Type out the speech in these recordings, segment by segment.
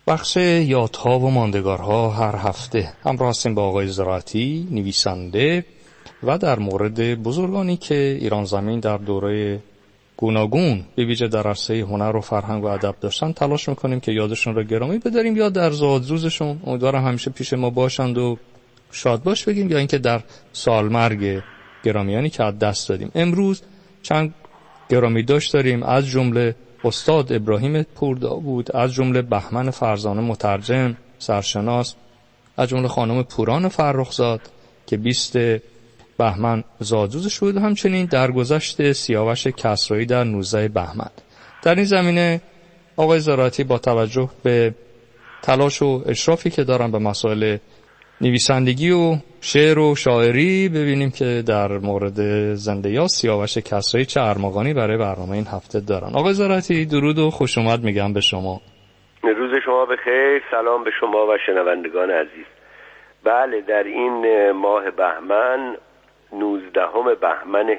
بخش یادها و ماندگارها هر هفته همراه هستیم با آقای زراعتی، نویسنده و در مورد بزرگانی که ایران زمین در دوره گوناگون به ویژه در عرصه هنر و فرهنگ و ادب داشتن تلاش میکنیم که یادشون را گرامی بداریم، یا در زادروزشون امیدوارم همیشه پیش ما باشند و شاد باش بگیم، یا اینکه در سالمرگ گرامیانی که از دست دادیم. امروز چند گرامی داشت داریم، از جمله استاد ابراهیم پورداوود، از جمله بهمن فرزانه مترجم سرشناس، از جمله خانم پوران فرخزاد که 20 بهمن زادروزش بود، همچنین درگذشت سیاوش کسرایی در 19 بهمن. در این زمینه آقای زراعتی با توجه به تلاش و اشرافی که دارن به مسائل نویسندگی و شعر و شاعری، ببینیم که در مورد زنده یاد سیاوش کسرایی چه ارمغانی برای برنامه این هفته دارن. آقای زراعتی درود و خوش اومد میگم به شما. روز شما بخیر، سلام به شما و شنوندگان عزیز. بله، در این ماه بهمن 19 بهمن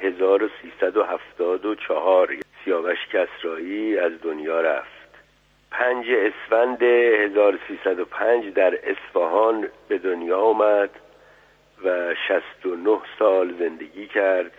1374 سیاوش کسرایی از دنیا رفت. 5 اسفند 1305 در اصفهان به دنیا آمد و 69 سال زندگی کرد.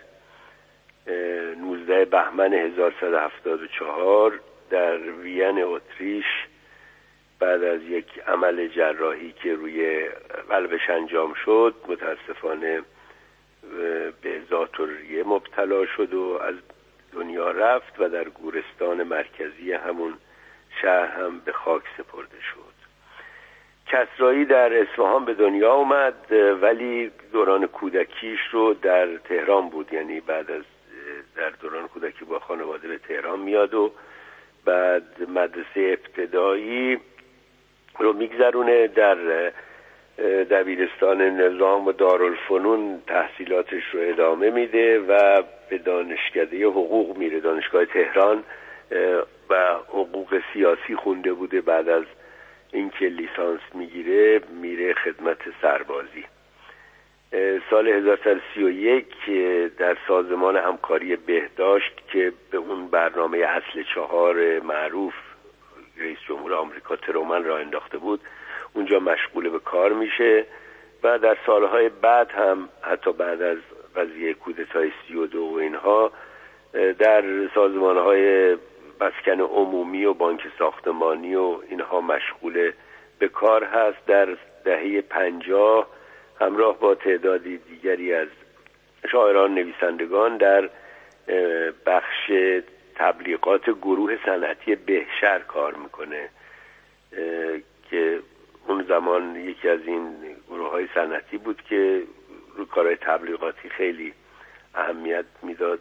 19 بهمن 1174 در وین اتریش بعد از یک عمل جراحی که روی قلبش انجام شد متاسفانه به ذات‌الریه مبتلا شد و از دنیا رفت و در گورستان مرکزی همون شهر هم به خاک سپرده شد. کسرایی در اصفهان به دنیا اومد ولی دوران کودکیش رو در تهران بود، یعنی بعد از در دوران کودکی با خانواده به تهران میاد و بعد مدرسه ابتدایی رو میگذرونه، در دبیرستان نظام و دارالفنون تحصیلاتش رو ادامه میده و به دانشکده حقوق میره، دانشگاه تهران، و حقوق سیاسی خونده بوده. بعد از اینکه لیسانس میگیره میره خدمت سربازی. سال 1331 در سازمان همکاری بهداشت که به اون برنامه اصل 4 معروف رئیس جمهور آمریکا ترومن را انداخته بود، اونجا مشغول به کار میشه و در سالهای بعد هم حتی بعد از قضیه کودتای 32 و اینها در سازمانهای مسکن عمومی و بانک ساختمانی و اینها مشغول به کار هست. در دهه 50 همراه با تعدادی دیگری از شاعران نویسندگان در بخش تبلیغات گروه صنعتی بهشهر کار میکنه که اون زمان یکی از این گروه‌های صنعتی بود که رو کارهای تبلیغاتی خیلی اهمیت میداد.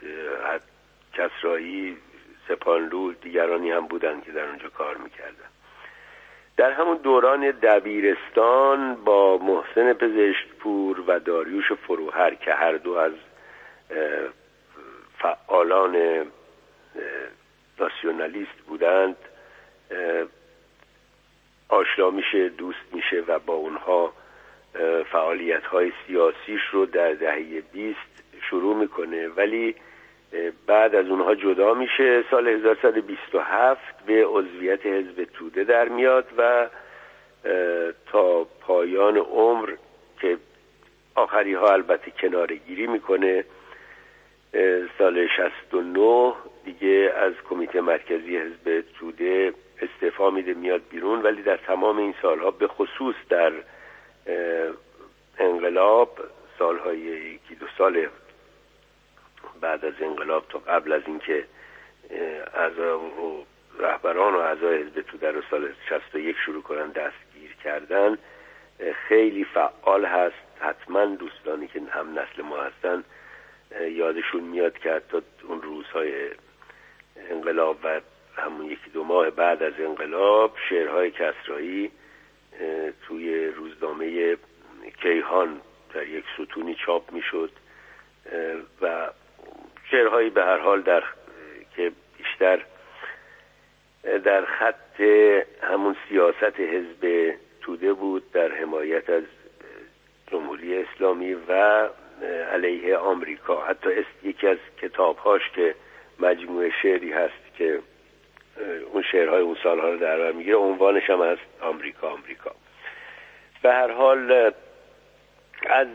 کسرایی، سپانلو، دیگرانی هم بودن که در اونجا کار میکردن. در همون دوران دبیرستان با محسن پزشکپور و داریوش فروهر که هر دو از فعالان ناسیونالیست بودند آشنا میشه، دوست میشه و با اونها فعالیت‌های سیاسیش رو در دهه 20 شروع میکنه، ولی بعد از اونها جدا میشه. سال 1127 به عضویت حزب توده در میاد و تا پایان عمر که آخری ها البته کناره‌گیری میکنه. سال 69 دیگه از کمیته مرکزی حزب توده استعفا میده، میاد بیرون، ولی در تمام این سالها به خصوص در انقلاب، سالهای 1-2 سال بعد از انقلاب تا قبل از اینکه اعضا و رهبران و اعضای حزب توده رو سال 61 شروع کنن دستگیر کردن، خیلی فعال هست. حتما دوستانی که هم نسل ما هستن یادشون میاد که حتی اون روزهای انقلاب و همون 1-2 ماه بعد از انقلاب شعرهای کسرایی توی روزنامه کیهان در یک ستونی چاپ میشد و شعرهایی به هر حال که بیشتر در خط همون سیاست حزب توده بود، در حمایت از جمهوری اسلامی و علیه آمریکا. حتی یکی از کتابهاش که مجموعه شعری هست که اون شعرهای اون سالها رو در بر میگیره. عنوانش هم هست آمریکا. به هر حال از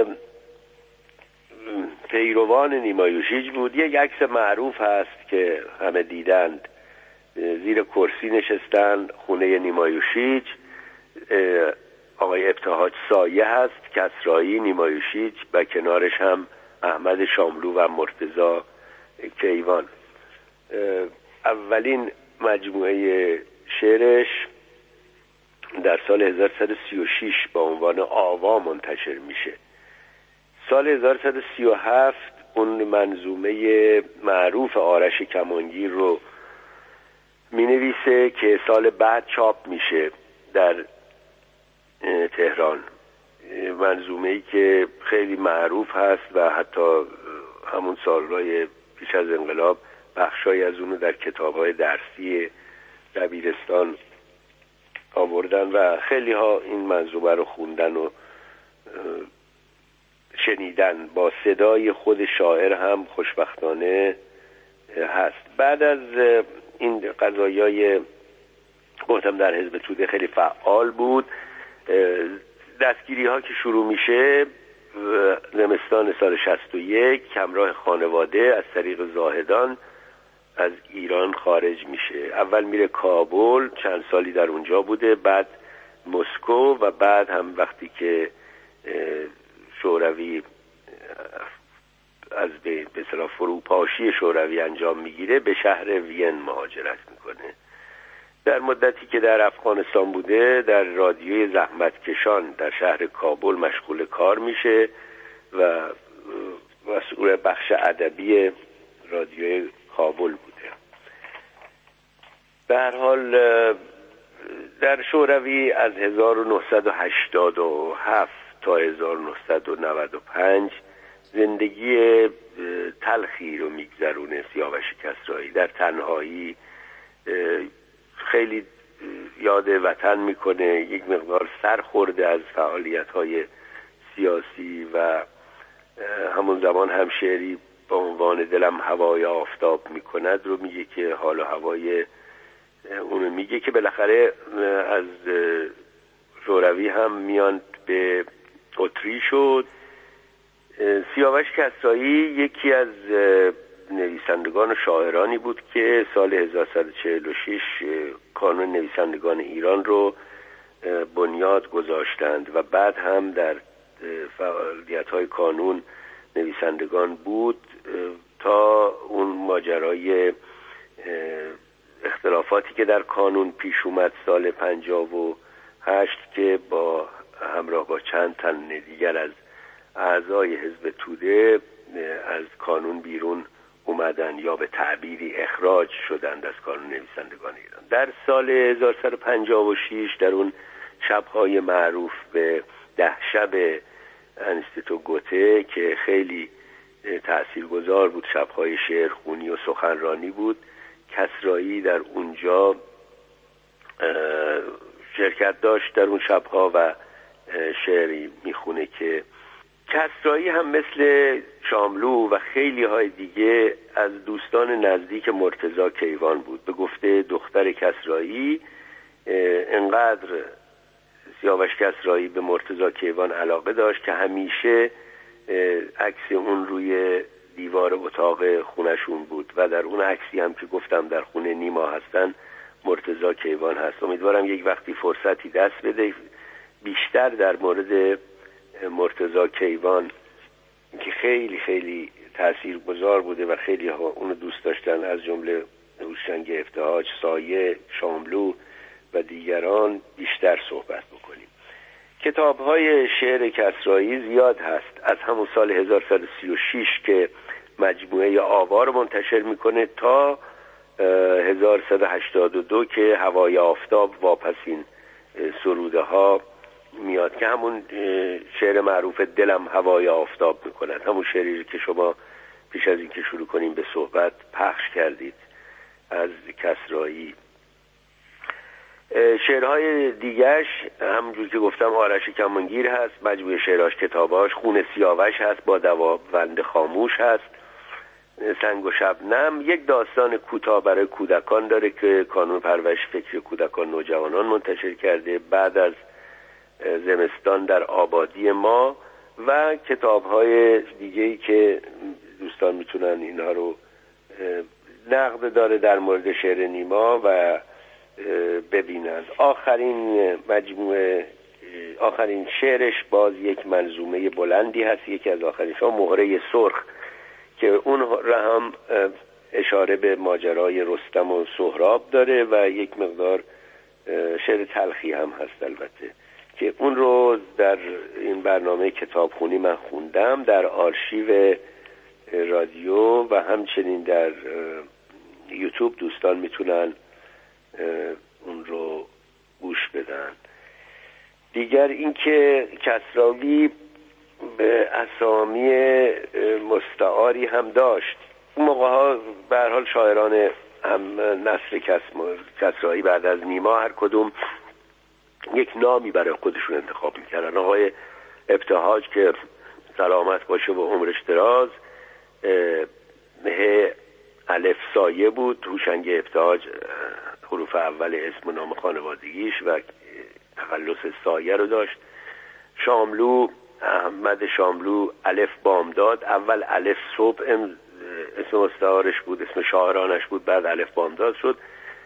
پیروان نیما یوشیج بود. یک عکس معروف هست که همه دیدند، زیر کرسی نشستن خونه نیما یوشیج، آقای ابتهاج سایه هست، کسرایی، نیما یوشیج و کنارش هم احمد شاملو و مرتضی کیوان. اولین مجموعه شعرش در سال 1136 با عنوان آوا منتشر میشه. سال 1137 اون منظومه معروف آرش کمانگیر رو مینویسه که سال بعد چاپ میشه در تهران. منظومه‌ای که خیلی معروف هست و حتی همون سالهای پیش از انقلاب بخشای از اونو در کتاب‌های درسی دبیرستان آوردن و خیلی ها این منظومه رو خوندن و شنیدن. با صدای خود شاعر هم خوشبختانه هست. بعد از این قضایای گفتم در حزب توده خیلی فعال بود. دستگیری ها که شروع میشه زمستان سال 61 همراه خانواده از طریق زاهدان از ایران خارج میشه. اول میره کابل، چند سالی در اونجا بوده، بعد مسکو و بعد هم وقتی که شوروی از به اصطلاح فروپاشی شوروی انجام میگیره به شهر وین مهاجرت میکنه. در مدتی که در افغانستان بوده در رادیوی زحمتکشان در شهر کابل مشغول کار میشه و مسئول بخش ادبی رادیوی کابل بوده. به هر حال در شوروی از 1987 تا 1995 زندگی تلخی رو میگذرونه سیاوش کسرایی. در تنهایی خیلی یاد وطن میکنه، یک مقدار سر خورده از فعالیت‌های سیاسی و همون زمان هم شعری با عنوان دلم هوای آفتاب میکند رو میگه که حال و هوای اونو میگه که بالاخره از شوروی هم میان به اتریش و سیاوش کسرایی یکی از نویسندگان و شاعرانی بود که سال 1146 کانون نویسندگان ایران رو بنیاد گذاشتند و بعد هم در فعالیت‌های کانون نویسندگان بود تا اون ماجرای اختلافاتی که در کانون پیش اومد سال 58 که با همراه با چند تن دیگر از اعضای حزب توده از کانون بیرون اومدن یا به تعبیری اخراج شدند از کانون نویسندگان ایران. در سال 1156 در اون شب‌های معروف به 10 شب انستیتو گوته که خیلی تاثیرگذار بود، شب‌های شعرخوانی و سخنرانی بود، کسرایی در اونجا شرکت داشت در اون شب‌ها و شعری میخونه که کسرایی هم مثل شاملو و خیلی های دیگه از دوستان نزدیک مرتضی کیوان بود. به گفته دختر کسرایی انقدر سیاوش کسرایی به مرتضی کیوان علاقه داشت که همیشه عکس اون روی دیوار اتاق خونشون بود و در اون عکسی هم که گفتم در خونه نیما هستن مرتضی کیوان هست. امیدوارم یک وقتی فرصتی دست بده بیشتر در مورد مرتضی کیوان که خیلی خیلی تاثیرگذار بوده و خیلی ها اونو دوست داشتن، از جمله هوشنگ ابتهاج، سایه، شاملو و دیگران بیشتر صحبت بکنیم. کتاب‌های شعر کسرایی زیاد هست. از همون سال 1136 که مجموعه آوا رو منتشر میکنه تا 1182 که هوای آفتاب واپسین سروده ها میاد که همون شعر معروف دلم هوای آفتاب میکند، همون شعری که شما پیش از اینکه شروع کنیم به صحبت پخش کردید از کسرایی. شعرهای دیگرش همونجور که گفتم آرش کمانگیر هست، مجموعه شعراش، کتاباش، خون سیاوش هست، با دواوند خاموش هست، سنگ و شبنم یک داستان کوتاه برای کودکان داره که کانون پرورش فکری کودکان نوجوانان منتشر کرده بعد از زمستان در آبادی ما، و کتاب‌های دیگه‌ای که دوستان میتونن اینها رو نقد داره در مورد شعر نیما و ببینند. آخرین شعرش باز یک منظومه بلندی هست، یکی از آخرین‌ها مهره سرخ، که اون را هم اشاره به ماجرای رستم و سهراب داره و یک مقدار شعر تلخی هم هست البته، که اون رو در این برنامه کتابخونی من خوندم در آرشیو رادیو و همچنین در یوتیوب دوستان میتونن اون رو گوش بدن. دیگر اینکه کسروی به اسامی مستعاری هم داشت. اون موقع ها به هر حال شاعران هم نسل کسرایی بعد از نیما هر کدوم یک نامی برای خودشون انتخاب میکردن. آقای ابتهاج که سلامت باشه و عمرش دراز، الف سایه بود، هوشنگ ابتهاج حروف اول اسم و نام خانوادگیش و تخلص سایه رو داشت. شاملو، احمد شاملو الف بامداد، اول الف صبح اسم مستعارش بود، اسم شاعرانش بود، بعد الف بامداد شد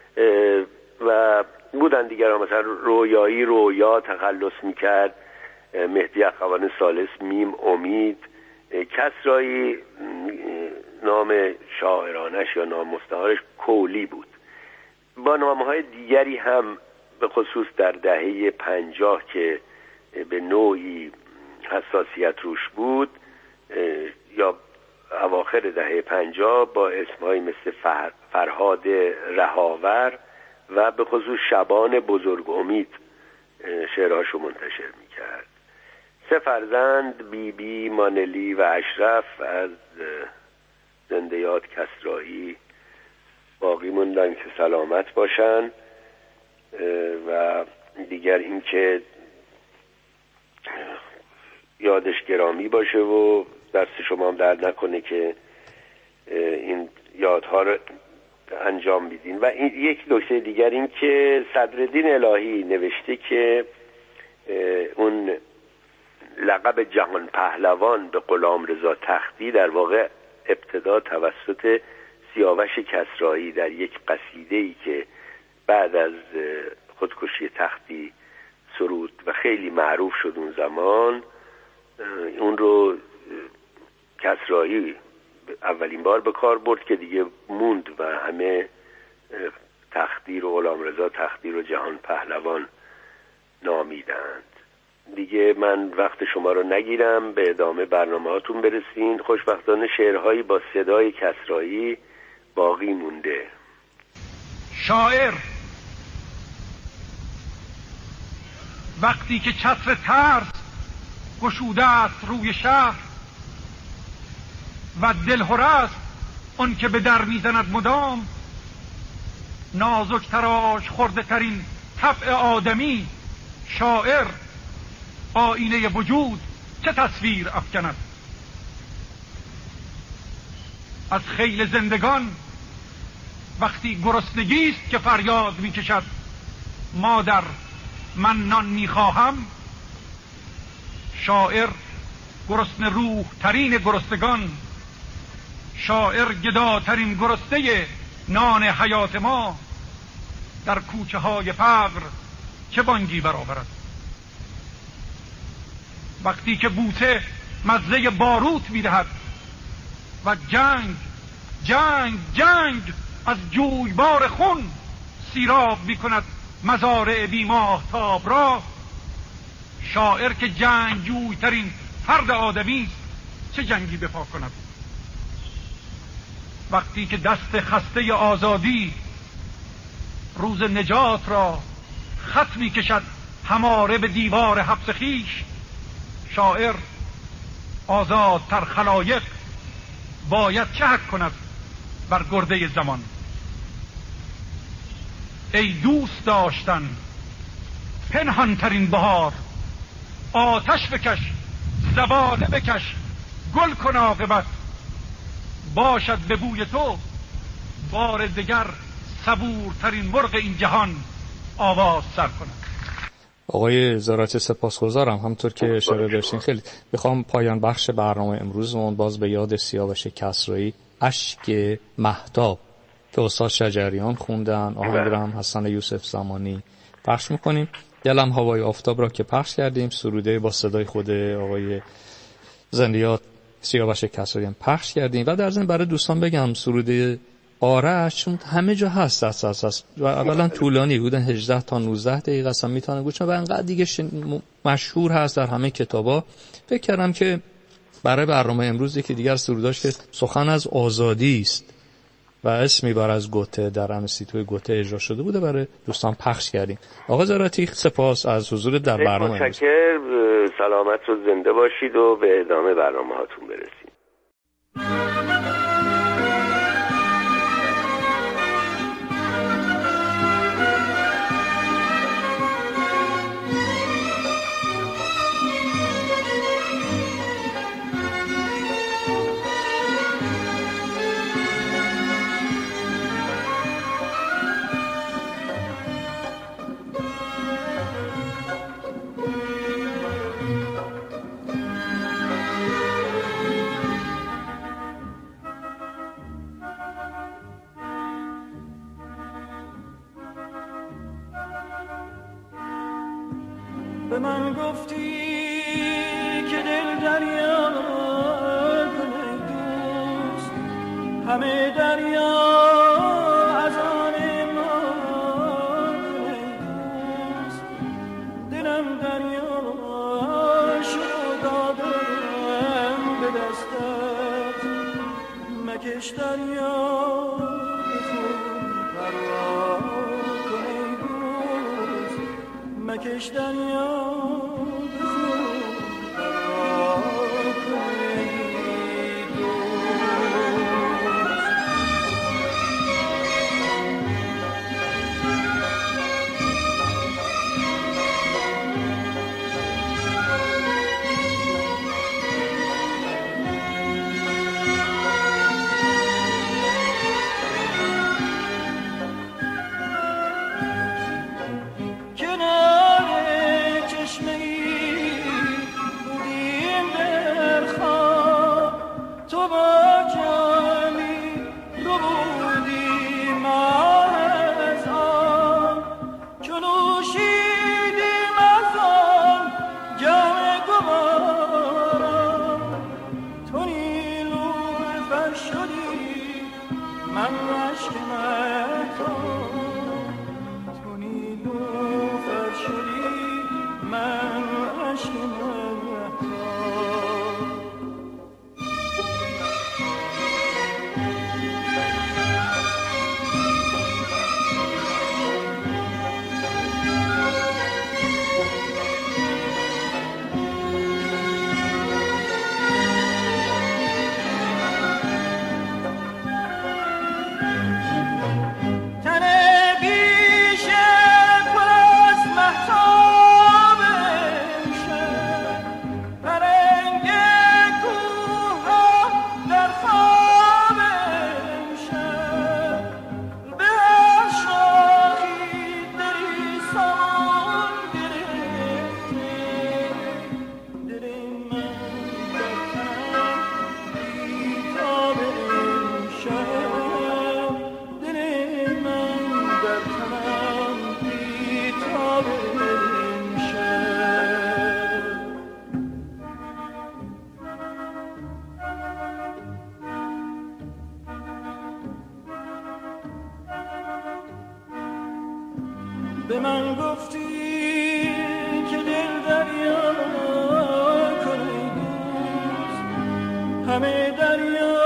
و بودن دیگر هم، مثلا رویایی رویا تخلص میکرد، مهدی اخوان ثالث میم امید. کسرایی نام شاعرانش یا نام مستعارش کولی بود. با نامهای دیگری هم به خصوص در دهه 50 که به نوعی حساسیت روش بود یا اواخر دهه 50 با اسمهایی مثل فرهاد رهاور و به خصوص شبان بزرگ امید شعرهاشو منتشر میکرد. 3 فرزند بیبی، مانلی و اشرف از زنده یاد کسرایی باقی موندن که سلامت باشن. و دیگر این که یادش گرامی باشه و دست شما هم درد نکنه که این یادها رو انجام میدین. و این یک نکته دیگر این که صدرالدین الهی نوشته که اون لقب جهان پهلوان به غلامرضا تختی در واقع ابتدا توسط سیاوش کسرایی در یک قصیده‌ای که بعد از خودکشی تختی سرود و خیلی معروف شد اون زمان، اون رو کسرایی اولین بار به کار برد که دیگه موند و همه تختی رو غلامرضا تختی رو جهان پهلوان نامیدند. دیگه من وقت شما رو نگیرم، به ادامه برنامه هاتون برسین. خوشبختانه شعرهایی با صدای کسرایی باقی مونده. شاعر وقتی که چتر ترس گشوده است روی شهر و دلهره است اون که به در میزند مدام، نازک تراش خورده ترین طبع آدمی، شاعر آینه وجود چه تصویر افکند. از خیل زندگان وقتی گرسنگیست که فریاد میکشد مادر من نان میخواهم، شاعر گرسنه روح ترین گرسنگان، شاعر گداترین گرسنه نان حیات ما، در کوچه های فقر چه بانگی برآورد. وقتی که بوسه مزه باروت میدهد و جنگ جنگ جنگ از جویبار خون سیراب میکند مزارع بی‌ماهتاب را، شاعر که جنگ جوی ترین فرد آدمی چه جنگی بپا کند. وقتی که دست خسته آزادی روز نجات را خط میکشد هماره به دیوار حبس خویش، شاعر آزادتر خلایق باید چه حق کند بر گرده زمان. ای دوست داشتن پنهانترین بهار، آتش بکش زبانه بکش گل کن عاقبت، باشد به بوی تو بار دگر صبورترین مرغ این جهان آواز سر کند. آقای زراعتی سپاسگزارم. همطور که اشاره داشتین خیلی میخوام پایان بخش برنامه امروزمون باز به یاد سیاوش کسرایی اشک مهتاب که استاد شجریان خوندن، آهنگ هم حسن یوسف زمانی پخش میکنیم. دلم هوای آفتاب را که پخش کردیم، سروده با صدای خود آقای زندیات سیاوش کسرایی پخش کردیم و در ضمن برای دوستان بگم سروده آرش چون همه جا هست اساس و اولا طولانی بودن 18 تا 19 دقیقه اصلا میتونه گوش و انقدر دیگه مشهور هست در همه کتابا. فکر کردم که برای برنامه امروز یکی دیگر سروداش که سخن از آزادی است و اسمی بر از گوته در انستیتوی گوته اجرا شده بوده برای دوستان پخش کردیم. آقا زراعتی سپاس از حضور در برنامه امروز. متشکرم، سلامت و زنده باشید و به ادامه برنامه هاتون برسید. به من گفتی که دل دریا کنه دوست، همه دریا از آن ما کنه دوست، دلم دریا شد دادم به دستت، مکش دریا بخون پروا کنه دوست، مکش دریا به من گفتی که دل دریا کنه دوست، همه دریا